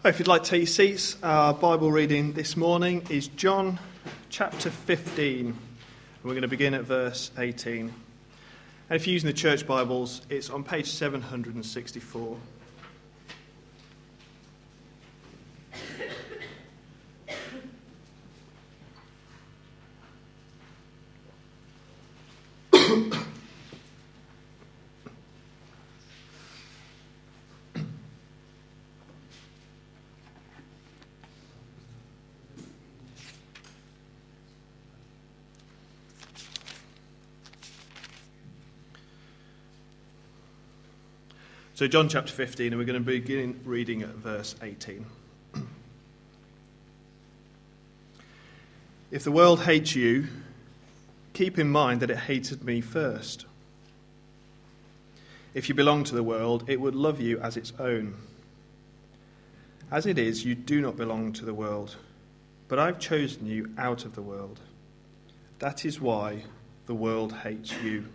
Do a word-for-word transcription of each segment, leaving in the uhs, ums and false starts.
If you'd like to take your seats, our Bible reading this morning is John chapter fifteen. And we're going to begin at verse eighteen. And if you're using the church Bibles, it's on page seven hundred sixty-four. So John chapter fifteen, and we're going to begin reading at verse eighteen. If the world hates you, keep in mind that it hated me first. If you belong to the world, it would love you as its own. As it is, you do not belong to the world, but I've chosen you out of the world. That is why the world hates you.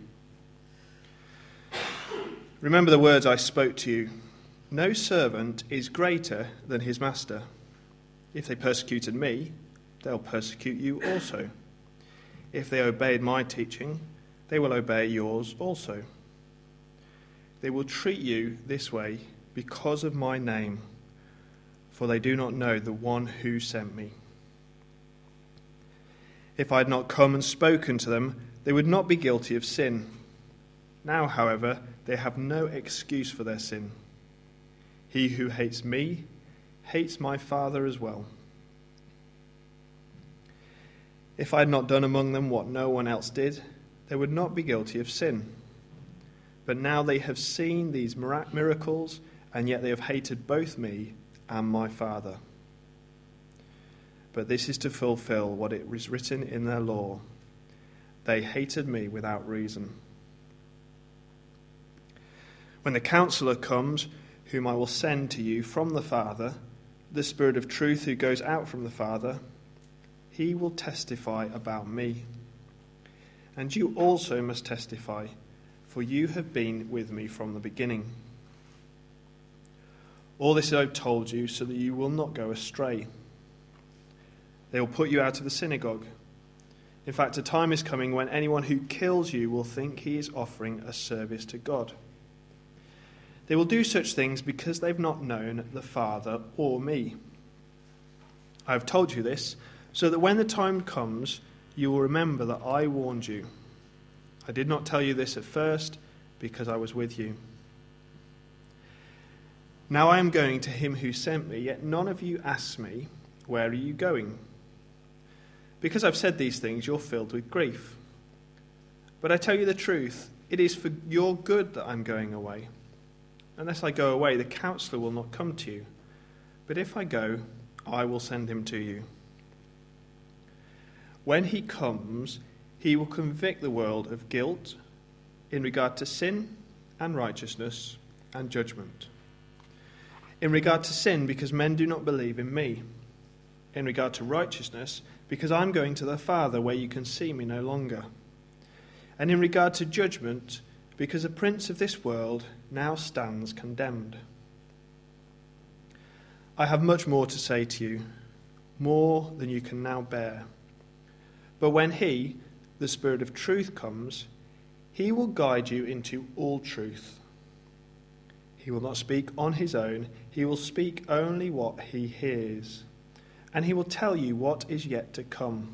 Remember the words I spoke to you. No servant is greater than his master. If they persecuted me, they'll persecute you also. If they obeyed my teaching, they will obey yours also. They will treat you this way because of my name, for they do not know the one who sent me. If I had not come and spoken to them, they would not be guilty of sin. Now, however, they have no excuse for their sin. He who hates me hates my Father as well. If I had not done among them what no one else did, they would not be guilty of sin. But now they have seen these miracles, and yet they have hated both me and my Father. But this is to fulfill what it is written in their law. They hated me without reason. When the Counselor comes, whom I will send to you from the Father, the Spirit of truth who goes out from the Father, he will testify about me. And you also must testify, for you have been with me from the beginning. All this I've told you so that you will not go astray. They will put you out of the synagogue. In fact, a time is coming when anyone who kills you will think he is offering a service to God. They will do such things because they've not known the Father or me. I have told you this so that when the time comes, you will remember that I warned you. I did not tell you this at first because I was with you. Now I am going to him who sent me, yet none of you asks me, where are you going? Because I've said these things, you're filled with grief. But I tell you the truth, it is for your good that I'm going away. Unless I go away, the Counselor will not come to you. But if I go, I will send him to you. When he comes, he will convict the world of guilt in regard to sin and righteousness and judgment. In regard to sin, because men do not believe in me. In regard to righteousness, because I'm going to the Father where you can see me no longer. And in regard to judgment, because the prince of this world now stands condemned. I have much more to say to you, more than you can now bear. But when he, the Spirit of truth, comes, he will guide you into all truth. He will not speak on his own, he will speak only what he hears, and he will tell you what is yet to come.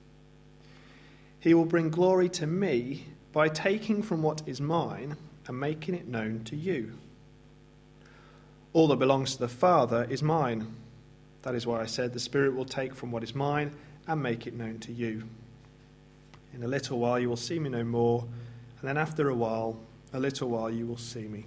He will bring glory to me by taking from what is mine and making it known to you. All that belongs to the Father is mine. That is why I said the Spirit will take from what is mine and make it known to you. In a little while you will see me no more, and then after a while, a little while you will see me.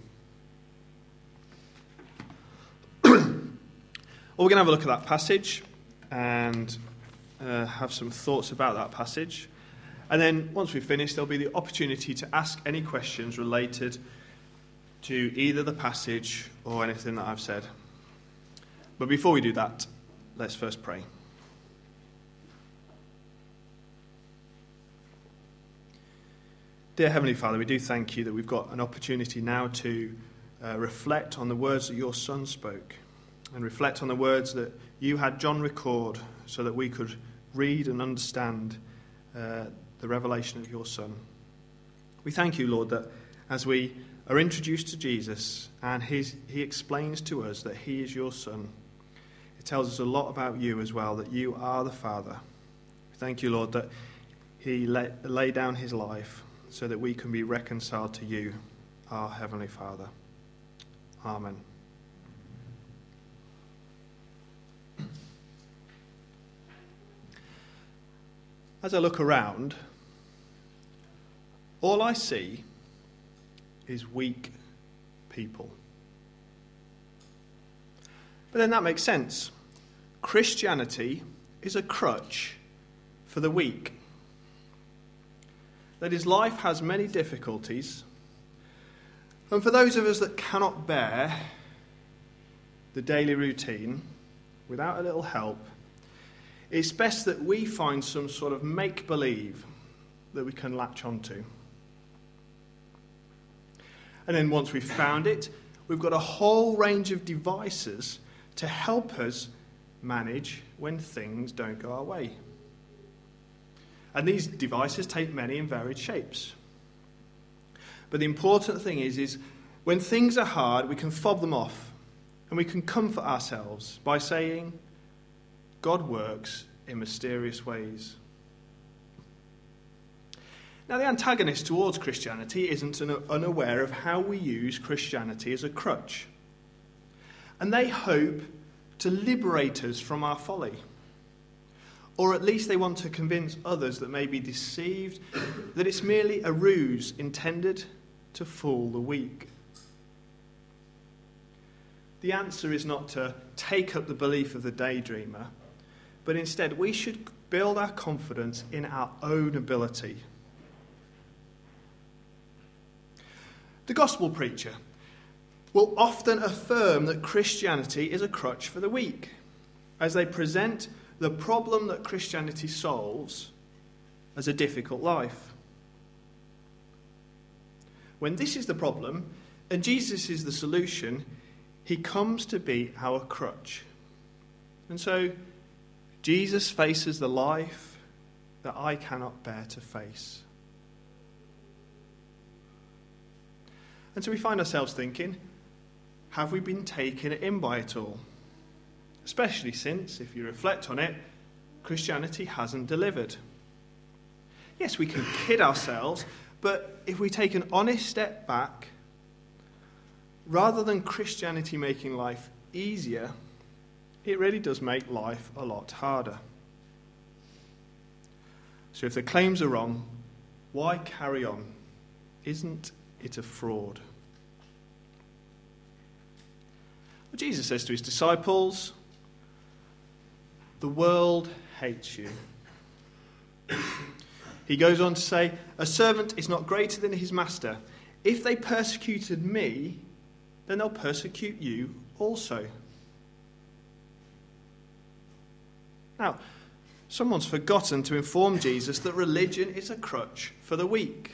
Well, we're going to have a look at that passage and uh, have some thoughts about that passage. And then once we've finished, there'll be the opportunity to ask any questions related to either the passage or anything that I've said. But before we do that, let's first pray. Dear Heavenly Father, we do thank you that we've got an opportunity now to uh, reflect on the words that your Son spoke. and reflect on the words that you had John record so that we could read and understand uh, the revelation of your Son. We thank you, Lord, that as we are introduced to Jesus and his, he explains to us that he is your Son, it tells us a lot about you as well, that you are the Father. We thank you, Lord, that he lay, lay down his life so that we can be reconciled to you, our Heavenly Father. Amen. As I look around, all I see is weak people. But then that makes sense. Christianity is a crutch for the weak. That is, life has many difficulties, and for those of us that cannot bear the daily routine without a little help, it's best that we find some sort of make-believe that we can latch onto. And then once we've found it, we've got a whole range of devices to help us manage when things don't go our way. And these devices take many and varied shapes. But the important thing is, is when things are hard, we can fob them off and we can comfort ourselves by saying, God works in mysterious ways. Now, the antagonist towards Christianity isn't unaware of how we use Christianity as a crutch. And they hope to liberate us from our folly. Or at least they want to convince others that may be deceived that it's merely a ruse intended to fool the weak. The answer is not to take up the belief of the daydreamer, but instead we should build our confidence in our own ability. The gospel preacher will often affirm that Christianity is a crutch for the weak, as they present the problem that Christianity solves as a difficult life. When this is the problem, and Jesus is the solution, he comes to be our crutch. And so, Jesus faces the life that I cannot bear to face. And so we find ourselves thinking, have we been taken in by it all? Especially since, if you reflect on it, Christianity hasn't delivered. Yes, we can kid ourselves, but if we take an honest step back, rather than Christianity making life easier, it really does make life a lot harder. So if the claims are wrong, why carry on? Isn't it a fraud? Well, Jesus says to his disciples, the world hates you. He goes on to say, a servant is not greater than his master. If they persecuted me, then they'll persecute you also. Now, someone's forgotten to inform Jesus that religion is a crutch for the weak.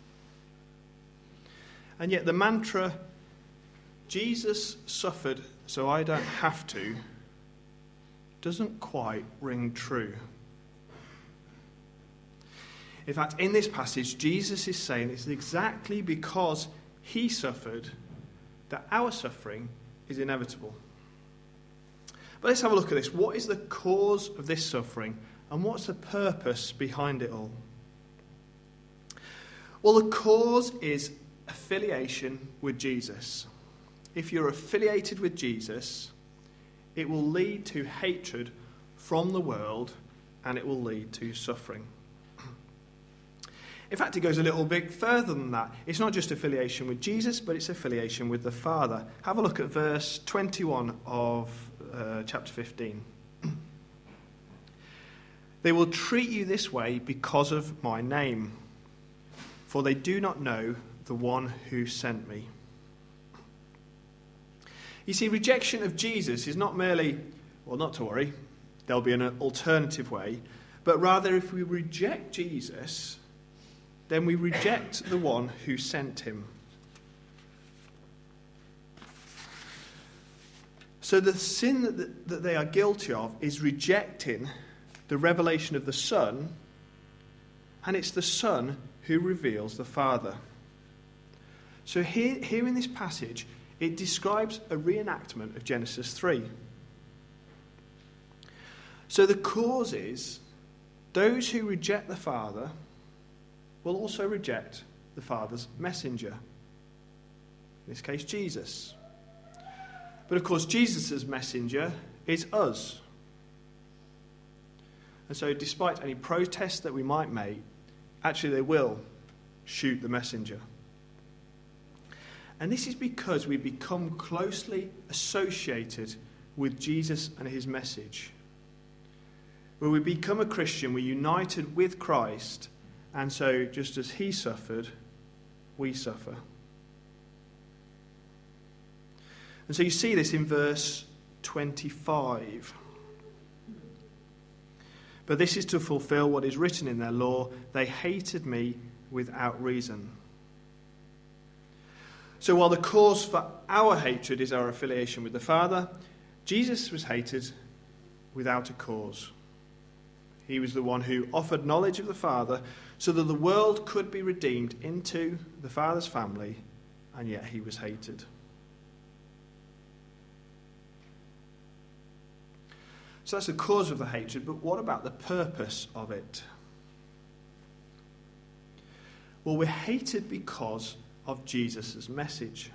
And yet the mantra, Jesus suffered so I don't have to, doesn't quite ring true. In fact, in this passage, Jesus is saying it's exactly because he suffered that our suffering is inevitable. But let's have a look at this. What is the cause of this suffering, and what's the purpose behind it all? Well, the cause is affiliation with Jesus. If you're affiliated with Jesus, it will lead to hatred from the world, and it will lead to suffering. In fact, it goes a little bit further than that. It's not just affiliation with Jesus, but it's affiliation with the Father. Have a look at verse twenty-one of uh, chapter fifteen. They will treat you this way because of my name, for they do not know the one who sent me. You see, rejection of Jesus is not merely, well, not to worry, there'll be an alternative way, but rather if we reject Jesus, then we reject the one who sent him. So the sin that, that they are guilty of is rejecting the revelation of the Son, and it's the Son who reveals the Father. So here, here in this passage, it describes a reenactment of Genesis three. So the cause is those who reject the Father will also reject the Father's messenger. In this case, Jesus. But of course, Jesus' messenger is us. And so despite any protest that we might make, actually they will shoot the messenger. And this is because we become closely associated with Jesus and his message. When we become a Christian, we're united with Christ, and so just as he suffered, we suffer. And so you see this in verse twenty-five. But this is to fulfill what is written in their law, they hated me without reason. So while the cause for our hatred is our affiliation with the Father, Jesus was hated without a cause. He was the one who offered knowledge of the Father so that the world could be redeemed into the Father's family, and yet he was hated. So that's the cause of the hatred, but what about the purpose of it? Well, we're hated because of Jesus' message.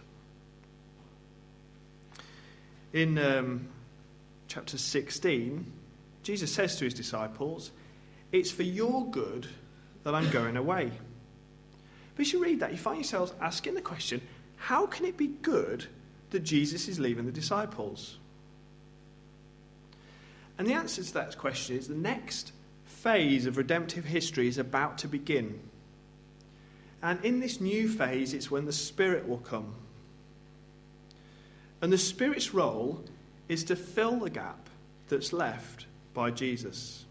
In um, chapter sixteen, Jesus says to his disciples, it's for your good that I'm going away. But as you read that, you find yourselves asking the question, how can it be good that Jesus is leaving the disciples? And the answer to that question is the next phase of redemptive history is about to begin. And in this new phase, it's when the Spirit will come. And the Spirit's role is to fill the gap that's left by Jesus.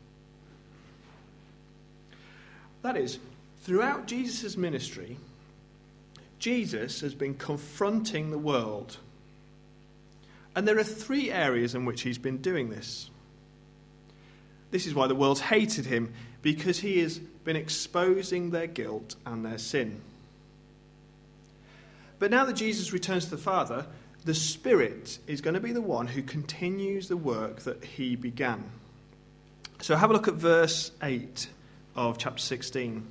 That is, throughout Jesus' ministry, Jesus has been confronting the world. And there are three areas in which he's been doing this. This is why the world's hated him, because he has been exposing their guilt and their sin. But now that Jesus returns to the Father, the Spirit is going to be the one who continues the work that he began. So have a look at verse eight of chapter sixteen.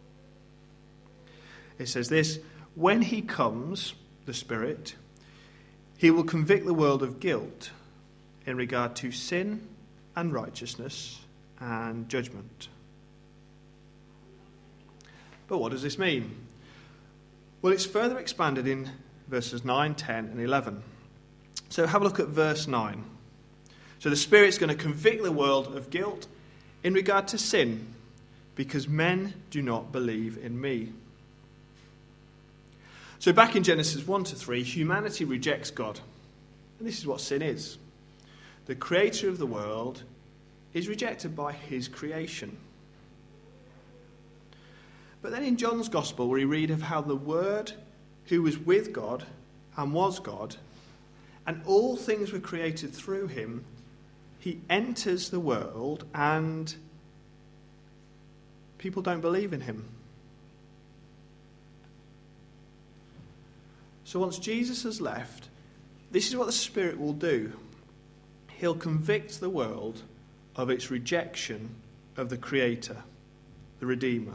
It says this, when he comes, the Spirit, he will convict the world of guilt in regard to sin and righteousness and judgment. But what does this mean? Well, it's further expanded in verses nine, ten, and eleven. So have a look at verse nine. So the Spirit's going to convict the world of guilt in regard to sin, because men do not believe in me. So back in Genesis one to three, humanity rejects God. And this is what sin is. The creator of the world is rejected by his creation. But then in John's Gospel, we read of how the Word, who was with God and was God, and all things were created through him, he enters the world and people don't believe in him. So once Jesus has left, this is what the Spirit will do. He'll convict the world of its rejection of the Creator, the Redeemer.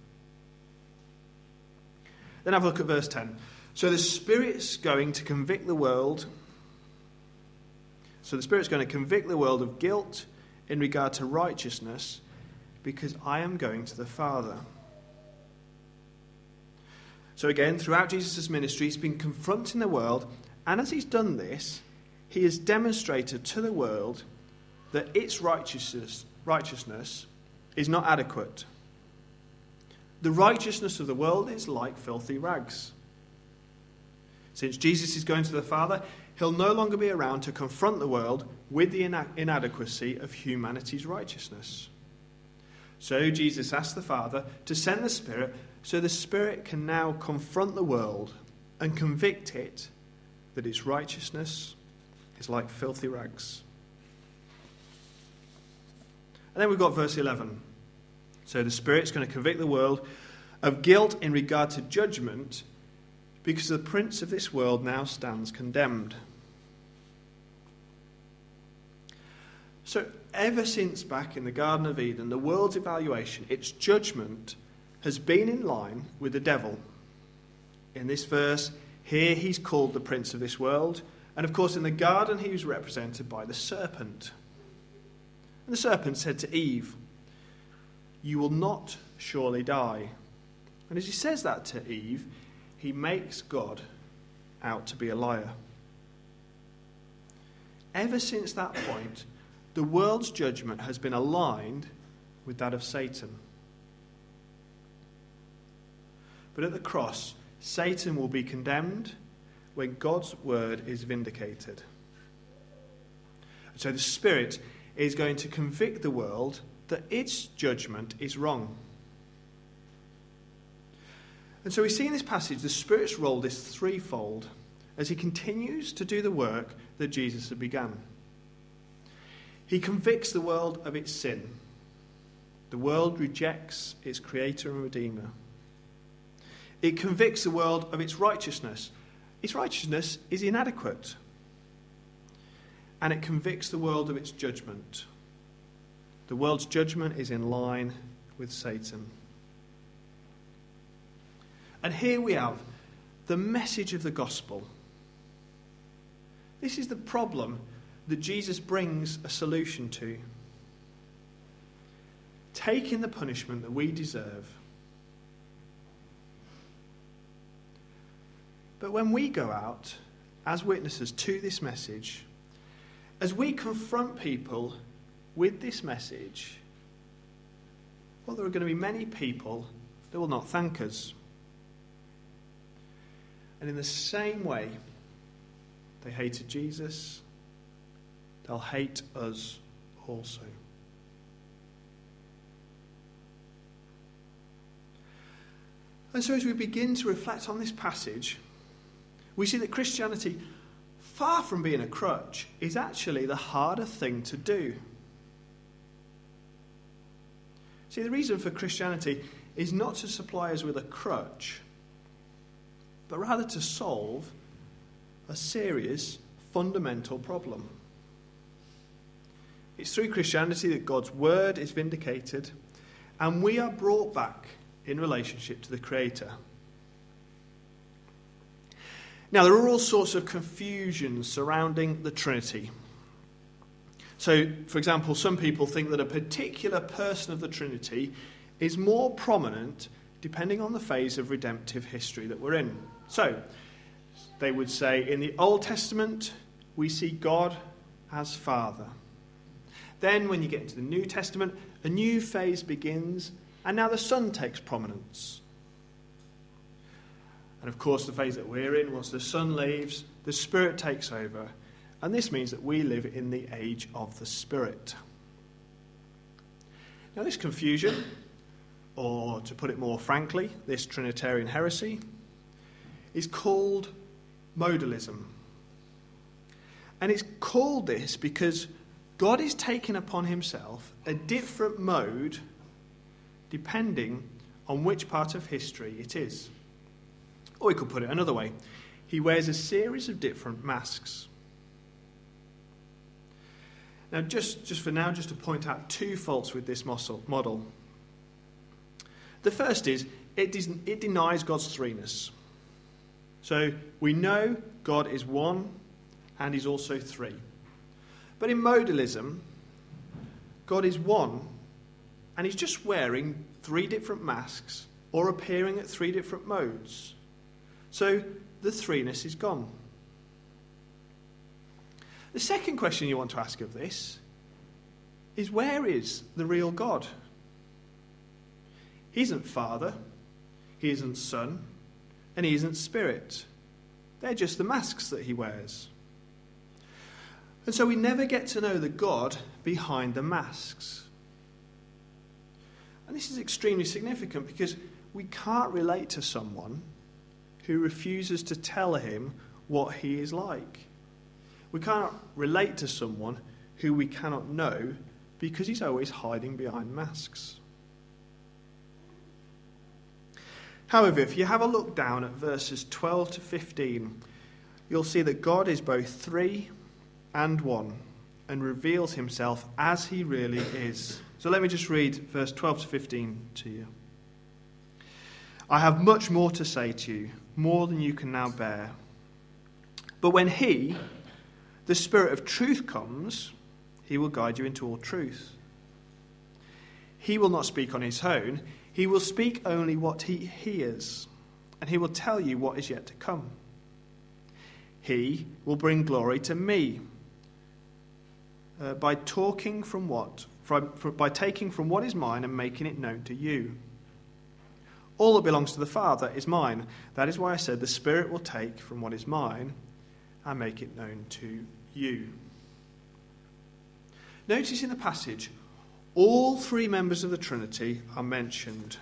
Then have a look at verse ten. So the Spirit's going to convict the world. So the Spirit's going to convict the world of guilt in regard to righteousness, because I am going to the Father. So again, throughout Jesus' ministry, he's been confronting the world, and as he's done this, he has demonstrated to the world that its righteousness, righteousness is not adequate. The righteousness of the world is like filthy rags. Since Jesus is going to the Father, he'll no longer be around to confront the world with the ina- inadequacy of humanity's righteousness. So Jesus asked the Father to send the Spirit, so the Spirit can now confront the world and convict it that its righteousness is like filthy rags. And then we've got verse eleven. So the Spirit's going to convict the world of guilt in regard to judgment, because the prince of this world now stands condemned. So ever since back in the Garden of Eden, the world's evaluation, its judgment, has been in line with the devil. In this verse, here he's called the prince of this world. And of course, in the garden, he was represented by the serpent. And the serpent said to Eve, "You will not surely die." And as he says that to Eve, he makes God out to be a liar. Ever since that point, the world's judgment has been aligned with that of Satan. But at the cross, Satan will be condemned when God's word is vindicated. So the Spirit is going to convict the world that its judgment is wrong. And so we see in this passage the Spirit's role is threefold as he continues to do the work that Jesus had begun. He convicts the world of its sin. The world rejects its Creator and Redeemer. It convicts the world of its righteousness. Its righteousness is inadequate. And it convicts the world of its judgment. The world's judgment is in line with Satan. And here we have the message of the gospel. This is the problem that Jesus brings a solution to. Taking the punishment that we deserve. But when we go out as witnesses to this message, as we confront people with this message, well, there are going to be many people that will not thank us. And in the same way they hated Jesus, they'll hate us also. And so as we begin to reflect on this passage, we see that Christianity, far from being a crutch, is actually the harder thing to do. See, the reason for Christianity is not to supply us with a crutch, but rather to solve a serious, fundamental problem. It's through Christianity that God's word is vindicated, and we are brought back in relationship to the Creator. Now, there are all sorts of confusions surrounding the Trinity. So, for example, some people think that a particular person of the Trinity is more prominent depending on the phase of redemptive history that we're in. So, they would say in the Old Testament, we see God as Father. Then, when you get into the New Testament, a new phase begins, and now the Son takes prominence. And of course, the phase that we're in, once the Son leaves, the Spirit takes over. And this means that we live in the age of the Spirit. Now, this confusion, or to put it more frankly, this Trinitarian heresy, is called modalism. And it's called this because God is taking upon himself a different mode depending on which part of history it is. Or we could put it another way. He wears a series of different masks. Now, just, just for now, just to point out two faults with this model. The first is, it, de- it denies God's threeness. So, we know God is one, and he's also three. But in modalism, God is one, and he's just wearing three different masks, or appearing at three different modes. So, the threeness is gone. The second question you want to ask of this is, where is the real God? He isn't Father, he isn't Son, and he isn't Spirit. They're just the masks that he wears. And so we never get to know the God behind the masks. And this is extremely significant because we can't relate to someone who refuses to tell him what he is like. We cannot relate to someone who we cannot know because he's always hiding behind masks. However, if you have a look down at verses twelve to fifteen, you'll see that God is both three and one and reveals himself as he really is. So let me just read verse twelve to fifteen to you. I have much more to say to you, more than you can now bear. But when he, the Spirit of truth, comes, he will guide you into all truth. He will not speak on his own. He will speak only what he hears, and he will tell you what is yet to come. He will bring glory to me uh, by talking from what, from, for, by taking from what is mine and making it known to you. All that belongs to the Father is mine. That is why I said the Spirit will take from what is mine and make it known to you. Notice in the passage, all three members of the Trinity are mentioned.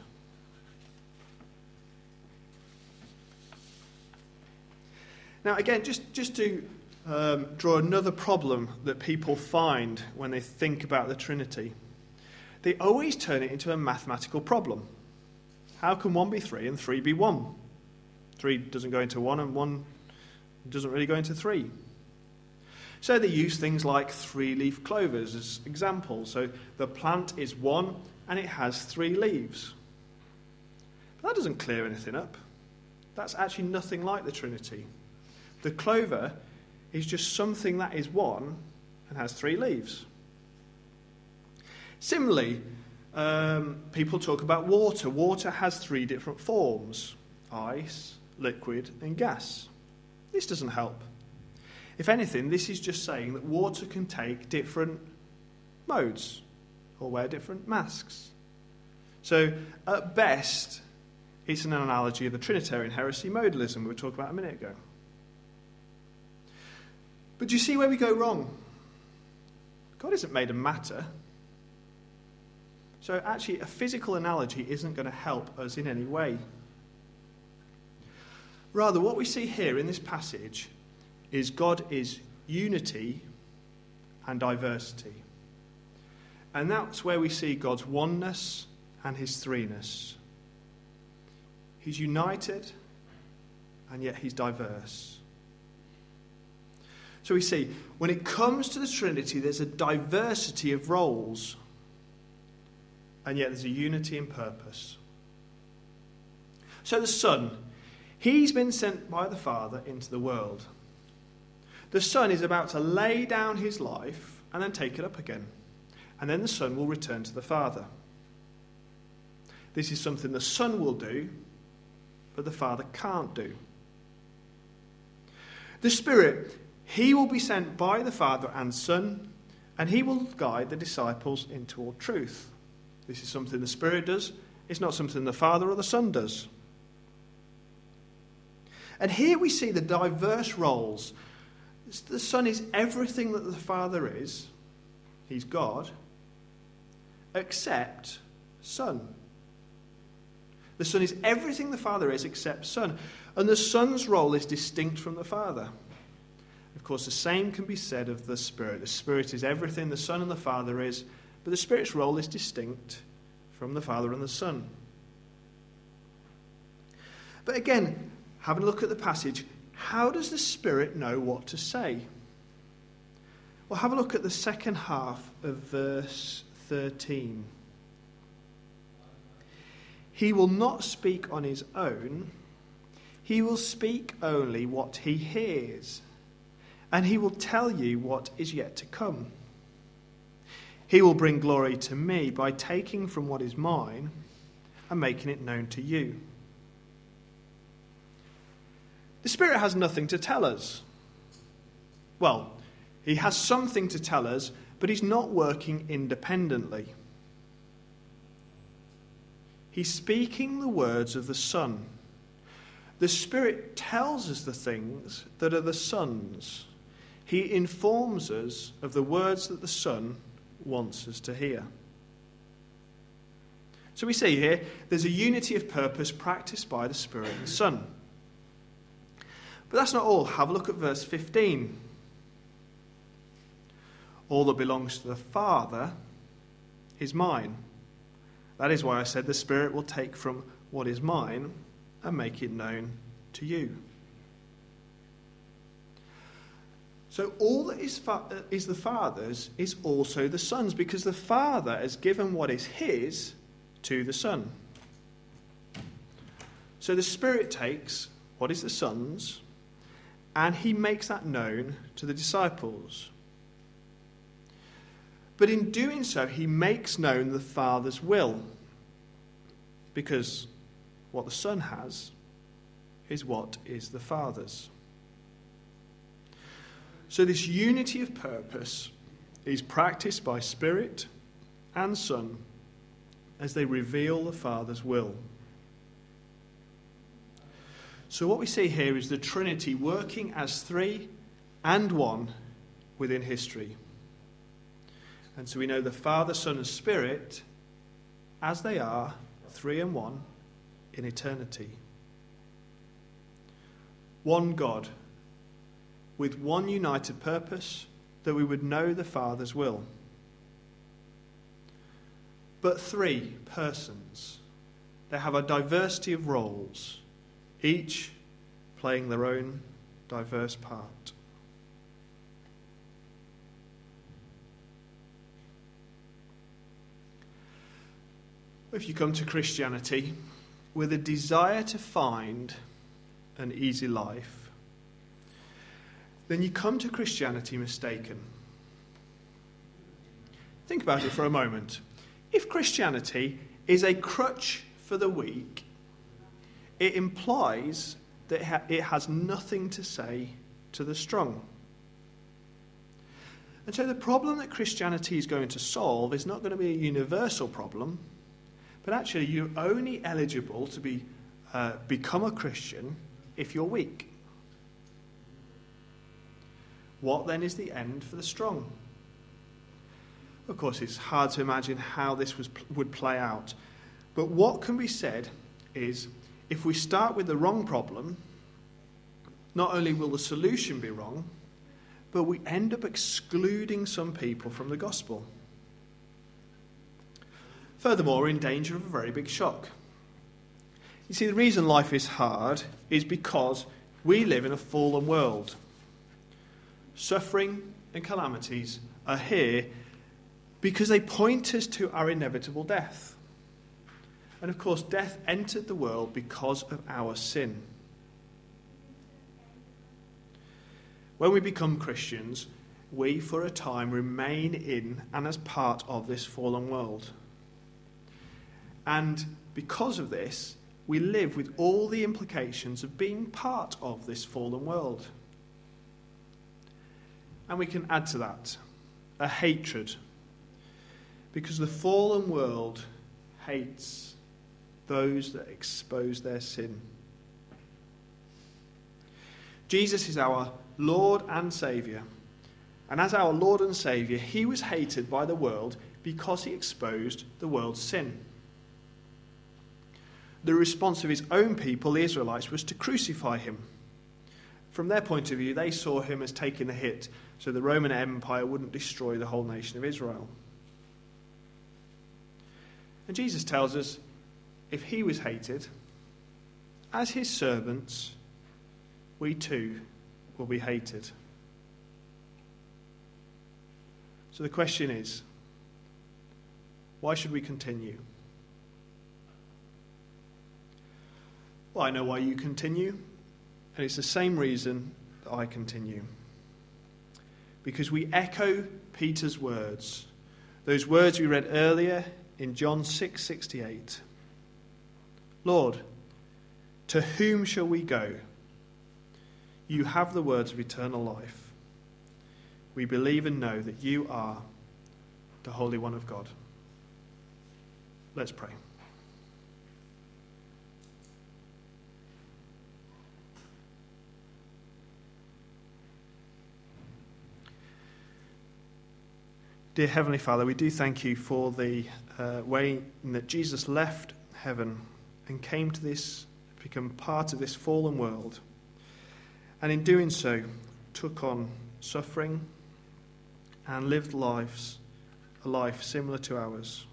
Now again, just, just to um, draw another problem that people find when they think about the Trinity, they always turn it into a mathematical problem. How can one be three and three be one? Three doesn't go into one and one doesn't really go into three. So they use things like three-leaf clovers as examples. So the plant is one and it has three leaves. But that doesn't clear anything up. That's actually nothing like the Trinity. The clover is just something that is one and has three leaves. Similarly, um, people talk about water. Water has three different forms: ice, liquid, and gas. This doesn't help. If anything, this is just saying that water can take different modes or wear different masks. So, at best, it's an analogy of the Trinitarian heresy, modalism, we were talking about a minute ago. But do you see where we go wrong? God isn't made of matter. So actually, a physical analogy isn't going to help us in any way. Rather, what we see here in this passage is God is unity and diversity. And that's where we see God's oneness and his threeness. He's united, and yet he's diverse. So we see, when it comes to the Trinity, there's a diversity of roles, and yet there's a unity in purpose. So the Son, he's been sent by the Father into the world. The Son is about to lay down his life and then take it up again. And then the Son will return to the Father. This is something the Son will do, but the Father can't do. The Spirit, he will be sent by the Father and Son, and he will guide the disciples into all truth. This is something the Spirit does. It's not something the Father or the Son does. And here we see the diverse roles. The Son is everything that the Father is. He's God. Except Son. The Son is everything the Father is except Son. And the Son's role is distinct from the Father. Of course, the same can be said of the Spirit. The Spirit is everything the Son and the Father is, but the Spirit's role is distinct from the Father and the Son. But again, having a look at the passage, how does the Spirit know what to say? Well, have a look at the second half of verse thirteen. He will not speak on his own. He will speak only what he hears, and he will tell you what is yet to come. He will bring glory to me by taking from what is mine and making it known to you. The Spirit has nothing to tell us. Well, he has something to tell us, but he's not working independently. He's speaking the words of the Son. The Spirit tells us the things that are the Son's. He informs us of the words that the Son wants us to hear. So we see here, there's a unity of purpose practiced by the Spirit and the Son. But that's not all. Have a look at verse fifteen. All that belongs to the Father is mine. That is why I said the Spirit will take from what is mine and make it known to you. So all that is, fa- is the Father's is also the Son's, because the Father has given what is his to the Son. So the Spirit takes what is the Son's and he makes that known to the disciples. But in doing so, he makes known the Father's will, because what the Son has is what is the Father's. So this unity of purpose is practiced by Spirit and Son as they reveal the Father's will. So what we see here is the Trinity working as three and one within history. And so we know the Father, Son, and Spirit as they are three and one in eternity. One God with one united purpose, that we would know the Father's will. But three persons. They have a diversity of roles, each playing their own diverse part. If you come to Christianity with a desire to find an easy life, then you come to Christianity mistaken. Think about it for a moment. If Christianity is a crutch for the weak, it implies that it has nothing to say to the strong. And so the problem that Christianity is going to solve is not going to be a universal problem, but actually you're only eligible to be uh, become a Christian if you're weak. What then is the end for the strong? Of course, it's hard to imagine how this was, would play out. But what can be said is, if we start with the wrong problem, not only will the solution be wrong, but we end up excluding some people from the gospel. Furthermore, we're in danger of a very big shock. You see, the reason life is hard is because we live in a fallen world. Suffering and calamities are here because they point us to our inevitable death. And of course, death entered the world because of our sin. When we become Christians, we for a time remain in and as part of this fallen world. And because of this, we live with all the implications of being part of this fallen world. And we can add to that a hatred, because the fallen world hates those that expose their sin. Jesus is our Lord and Saviour. And as our Lord and Saviour, he was hated by the world because he exposed the world's sin. The response of his own people, the Israelites, was to crucify him. From their point of view, they saw him as taking the hit so the Roman Empire wouldn't destroy the whole nation of Israel. And Jesus tells us, if he was hated, as his servants, we too will be hated. So the question is, why should we continue? Well, I know why you continue, and it's the same reason that I continue. Because we echo Peter's words, those words we read earlier in John six sixty-eight. Lord, to whom shall we go? You have the words of eternal life. We believe and know that you are the Holy One of God. Let's pray. Dear Heavenly Father, we do thank you for the uh, way in that Jesus left heaven and came to this, become part of this fallen world, and in doing so took on suffering and lived lives, a life similar to ours.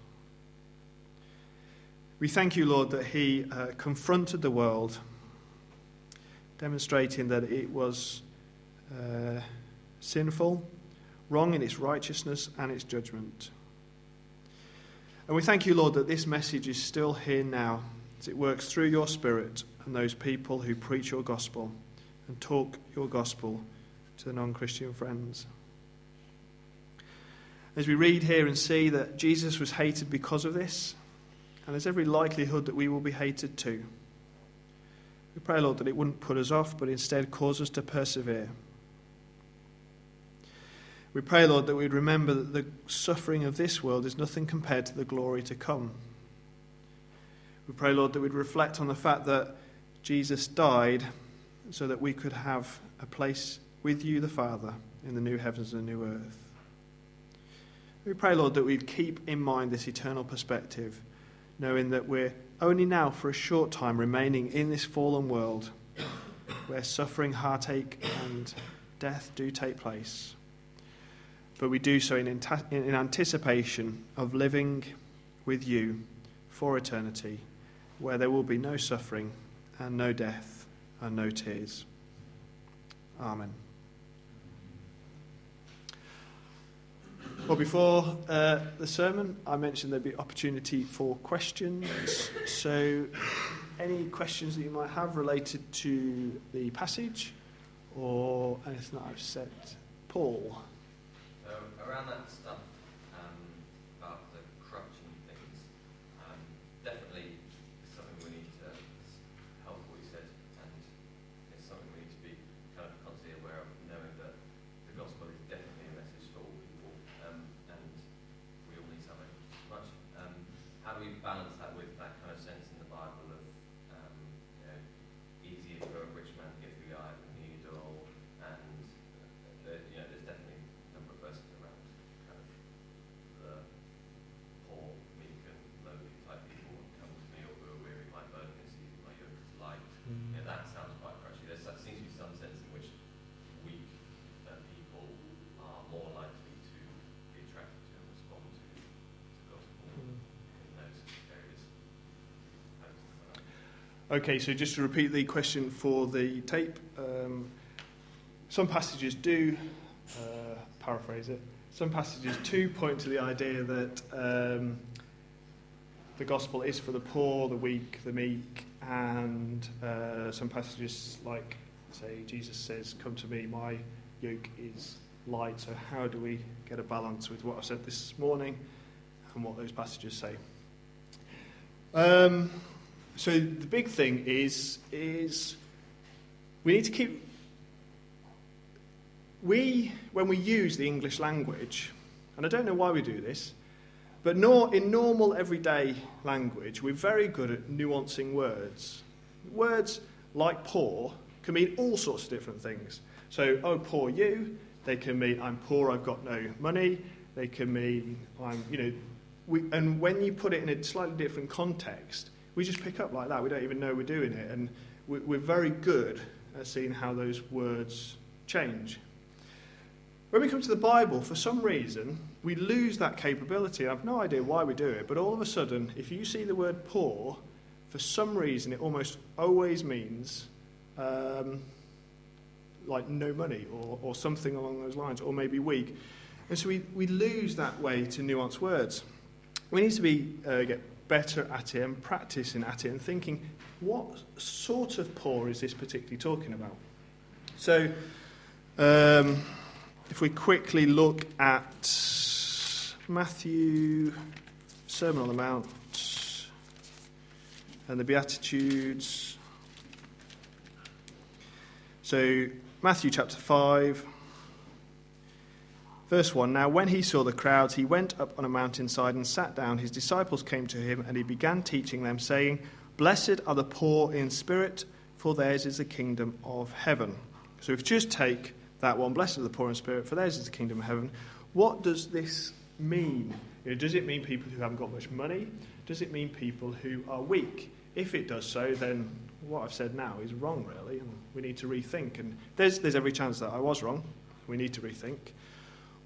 We thank you, Lord, that he uh, confronted the world, demonstrating that it was uh, sinful, wrong in its righteousness and its judgment. And we thank you, Lord, that this message is still here now, as it works through your Spirit and those people who preach your gospel and talk your gospel to the non-Christian friends. As we read here and see that Jesus was hated because of this, and there's every likelihood that we will be hated too. We pray, Lord, that it wouldn't put us off, but instead cause us to persevere. We pray, Lord, that we'd remember that the suffering of this world is nothing compared to the glory to come. We pray, Lord, that we'd reflect on the fact that Jesus died so that we could have a place with you, the Father, in the new heavens and the new earth. We pray, Lord, that we'd keep in mind this eternal perspective, knowing that we're only now for a short time remaining in this fallen world where suffering, heartache and death do take place. But we do so in, in anticipation of living with you for eternity, where there will be no suffering and no death and no tears. Amen. Well, before uh, the sermon, I mentioned there'd be opportunity for questions. So any questions that you might have related to the passage or anything that I've said? Paul? So around that stuff um, about the corruption things, um, definitely it's something we need to help what you said, and it's something we need to be kind of constantly aware of, knowing that the gospel is definitely a message for all people, um, and we all need something much. Um, how do we balance that with that kind of sense in the Bible of um, you know, easier for a rich man to get through the eye of a needle, and uh, you know, there's definitely a number of verses around kind of the poor, meek and lowly type people who come to me or who are weary, my burden is easy, my yoke is light. Mm. You know, that sounds quite crunchy. There seems to be some sense in which weak uh, people are more likely to be attracted to and respond to the gospel mm. in those areas. Okay, so just to repeat the question for the tape, um, some passages do, uh, paraphrase it, some passages do point to the idea that um, the gospel is for the poor, the weak, the meek, and uh, some passages like, say, Jesus says, "Come to me, my yoke is light." So how do we get a balance with what I've said this morning and what those passages say? Um, so the big thing is, is we need to keep... We, when we use the English language, and I don't know why we do this, but nor, in normal everyday language, we're very good at nuancing words. Words like poor can mean all sorts of different things. So, oh, poor you, they can mean I'm poor, I've got no money. They can mean I'm, you know, we, and when you put it in a slightly different context, we just pick up like that. We don't even know we're doing it. And we, we're very good at seeing how those words change. When we come to the Bible, for some reason, we lose that capability. I have no idea why we do it, but all of a sudden, if you see the word poor, for some reason, it almost always means um, like no money or, or something along those lines, or maybe weak. And so we, we lose that way to nuance words. We need to be uh, get better at it and practicing at it and thinking, what sort of poor is this particularly talking about? So, um, if we quickly look at Matthew, Sermon on the Mount, and the Beatitudes. So, Matthew chapter five, verse one. Now, when he saw the crowds, he went up on a mountainside and sat down. His disciples came to him, and he began teaching them, saying, "Blessed are the poor in spirit, for theirs is the kingdom of heaven." So, if you just take that one, blessed are the poor in spirit, for theirs is the kingdom of heaven. What does this mean? You know, does it mean people who haven't got much money? Does it mean people who are weak? If it does so, then what I've said now is wrong, really, and we need to rethink. And there's there's every chance that I was wrong. We need to rethink.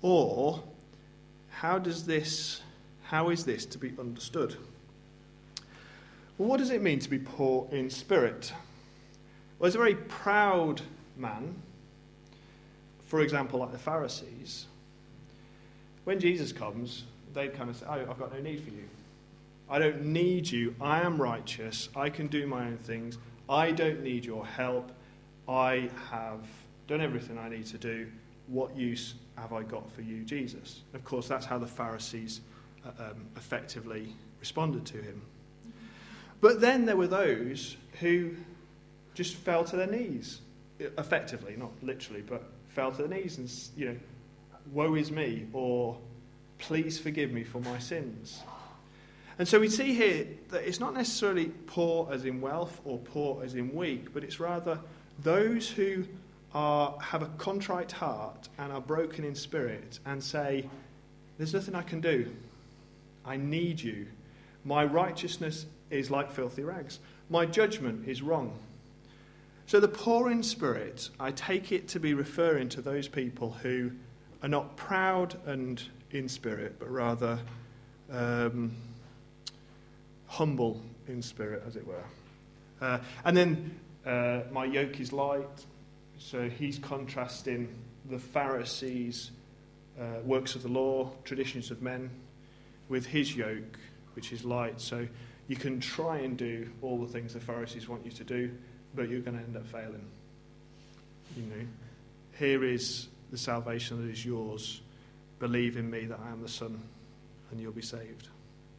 Or how does this, how is this to be understood? Well, what does it mean to be poor in spirit? Well, as a very proud man, for example, like the Pharisees, when Jesus comes, they kind of say, oh, I've got no need for you. I don't need you. I am righteous. I can do my own things. I don't need your help. I have done everything I need to do. What use have I got for you, Jesus? Of course, that's how the Pharisees uh, um, effectively responded to him. But then there were those who just fell to their knees, effectively, not literally, but fell to their knees and, you know, woe is me, or please forgive me for my sins. And so we see here that it's not necessarily poor as in wealth or poor as in weak, but it's rather those who are have a contrite heart and are broken in spirit and say, there's nothing I can do. I need you. My righteousness is like filthy rags. My judgment is wrong. So the poor in spirit, I take it to be referring to those people who are not proud and in spirit, but rather um, humble in spirit, as it were. Uh, and then uh, my yoke is light. So he's contrasting the Pharisees' uh, works of the law, traditions of men, with his yoke, which is light. So you can try and do all the things the Pharisees want you to do, but you're going to end up failing. You know, here is the salvation that is yours. Believe in me that I am the Son, and you'll be saved.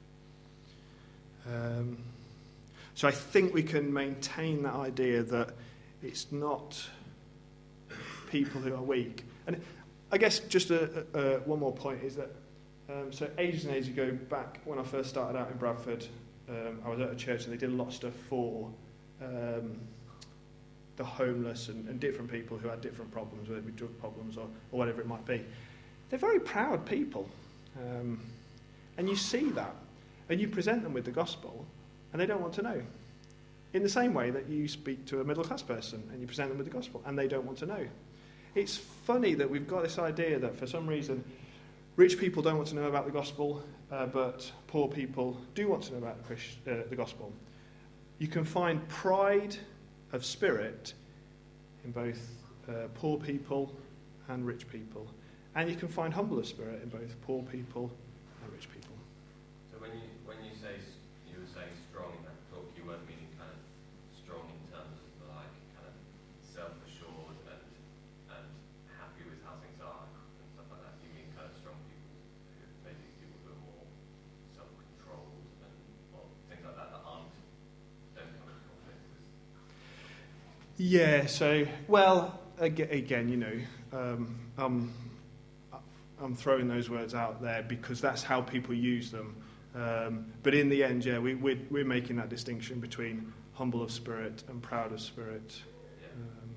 Um, so I think we can maintain that idea that it's not people who are weak. And I guess just a, a, a, one more point is that, um, so ages and ages ago, back when I first started out in Bradford, um, I was at a church and they did a lot of stuff for um, the homeless and, and different people who had different problems, whether it be drug problems or, or whatever it might be. They're very proud people. Um, and you see that. And you present them with the gospel, and they don't want to know. In the same way that you speak to a middle-class person, and you present them with the gospel, and they don't want to know. It's funny that we've got this idea that for some reason rich people don't want to know about the gospel, uh, but poor people do want to know about the, Christ, uh, the gospel. You can find pride of spirit in both uh, poor people and rich people. And you can find humble of spirit in both poor people and rich people. So when you when you say you were saying strong in that talk, you weren't meaning kind of strong in terms of like kind of self-assured and and happy with how things are and stuff like that. You mean kind of strong people, who maybe people who are more self-controlled and or things like that that aren't don't come into conflict with. Yeah. So well, again, you know, um, um, I'm throwing those words out there because that's how people use them. Um, but in the end, yeah, we, we're, we're making that distinction between humble of spirit and proud of spirit. Yeah. Um,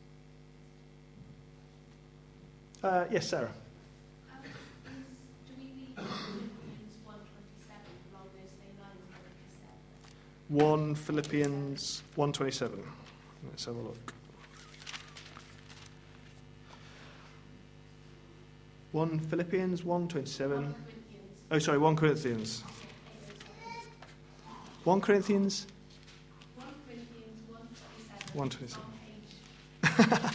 yeah. Uh, yes, Sarah. Um, is, do we read Philippians one twenty-seven along those same lines that you said? one Philippians one twenty-seven. Let's have a look. one Philippians one twenty-seven. Oh, sorry, one Corinthians. one Corinthians? one Corinthians one one twenty-seven. twenty-seven.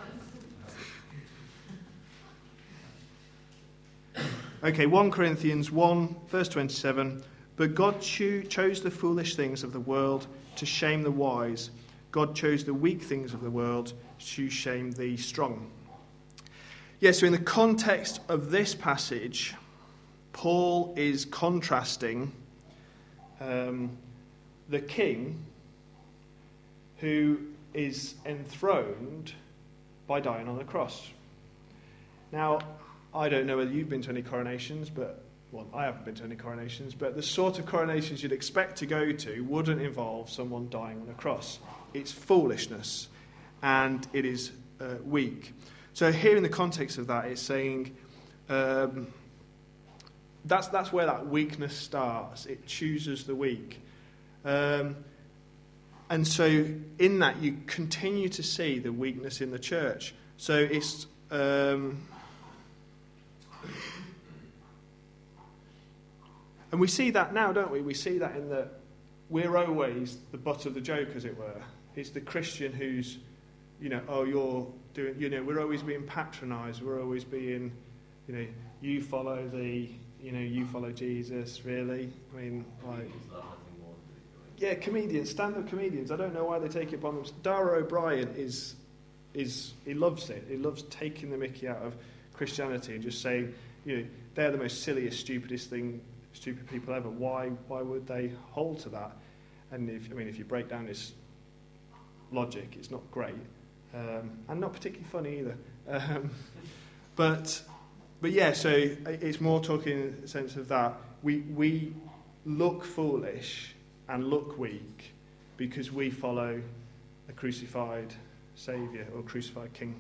Okay, one Corinthians one, verse twenty-seven. But God cho- chose the foolish things of the world to shame the wise. God chose the weak things of the world to shame the strong. Yes, yeah, so in the context of this passage, Paul is contrasting um, the king who is enthroned by dying on the cross. Now, I don't know whether you've been to any coronations, but, well, I haven't been to any coronations, but the sort of coronations you'd expect to go to wouldn't involve someone dying on a cross. It's foolishness, and it is uh, weak. So here in the context of that, it's saying um, that's that's where that weakness starts. It chooses the weak. Um, and so in that, you continue to see the weakness in the church. So it's... Um, and we see that now, don't we? We see that in that we're always the butt of the joke, as it were. It's the Christian who's, you know, oh, you're doing, you know, we're always being patronised. We're always being, you know, you follow the, you know, you follow Jesus, really. I mean, like, yeah, comedians, stand-up comedians. I don't know why they take it upon themselves. Dara O'Brien is, is he loves it. He loves taking the mickey out of Christianity and just saying, you know, they're the most silliest, stupidest thing, stupid people ever. Why, why would they hold to that? And if I mean, if you break down his logic, it's not great, um, and not particularly funny either. Um, but, but yeah, so it's more talking in the sense of that we we look foolish and look weak because we follow a crucified Saviour or crucified King.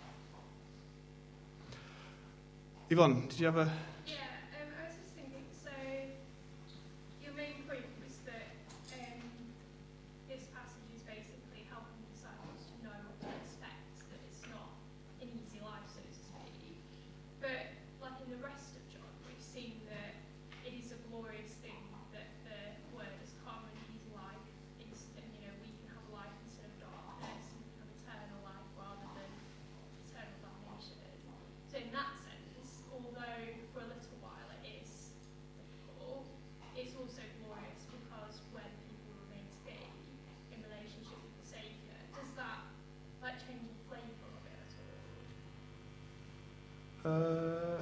Yvonne, did you have a? Yeah, um, I was just thinking. So your main point was that um, this passage is basically helping disciples to know what to expect. That it's not an easy life, so to speak. But like in the rest of John, we've seen that it is a glorious thing that the Word has come and He's life. It's, and, you know, we can have life instead of darkness, and we can have eternal life rather than eternal damnation. So in that sense, although for a little while it is difficult, it's also glorious because when people remain to be in relationship with the Saviour, does that like change the flavour of it at all? Uh,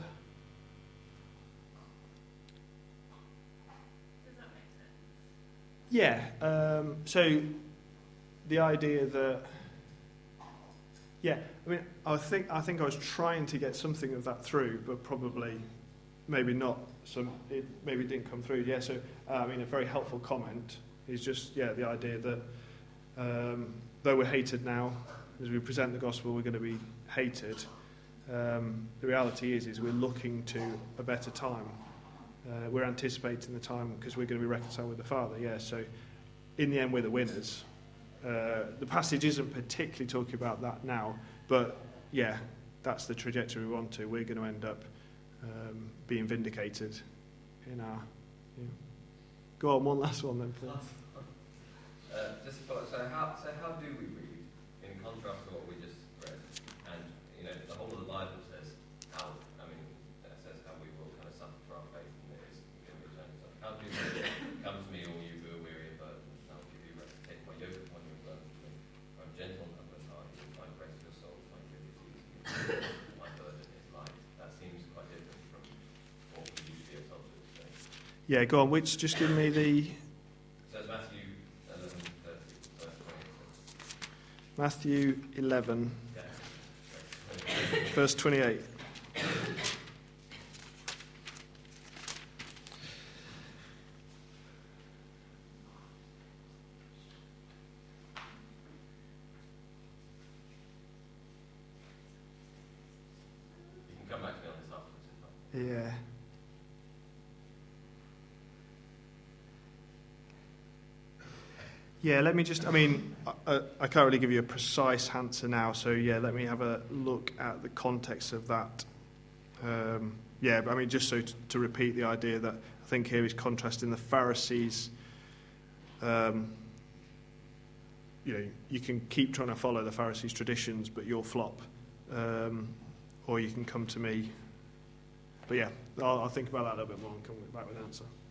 Does that make sense? yeah. Um, so the idea that, yeah, I mean, I think I think I was trying to get something of that through, but probably, maybe not. Some it maybe didn't come through. Yeah. So uh, I mean, a very helpful comment is just yeah the idea that um, though we're hated now, as we present the gospel, we're going to be hated. Um, the reality is, is we're looking to a better time. Uh, we're anticipating the time because we're going to be reconciled with the Father. Yeah. So in the end, we're the winners. Uh, the passage isn't particularly talking about that now, but yeah, that's the trajectory we want to. We're going to end up um, being vindicated in our. Yeah. Go on, one last one then, Paul. Uh, just for, so how so how do we read in contrast to what we just read? And you know, the whole of the Bible says how. I mean, it says how we will kind of suffer for our faith, and it is going to be eternal. So how do we read? Come to me, all you who are weary and burdened, and I'll give you rest. Take my yoke upon you and learn from me. For I'm gentle and humble in heart, you will find rest for your soul. My yoke is easy, my burden is light. That seems quite different from what we usually are told to say. Yeah, go on. Which just give me the So it's Matthew eleven thirty, verse twenty-six. Matthew eleven, Yeah. verse twenty-eight. You can come back to me on this afterwards if not. Yeah. Yeah, let me just, I mean, I, I can't really give you a precise answer now, so yeah, let me have a look at the context of that. Um, yeah, but I mean, just so to, to repeat the idea that I think here is contrasting the Pharisees. Um, you know, you can keep trying to follow the Pharisees' traditions, but you'll flop. Um, or you can come to me. But yeah, I'll, I'll think about that a little bit more and come back with an answer.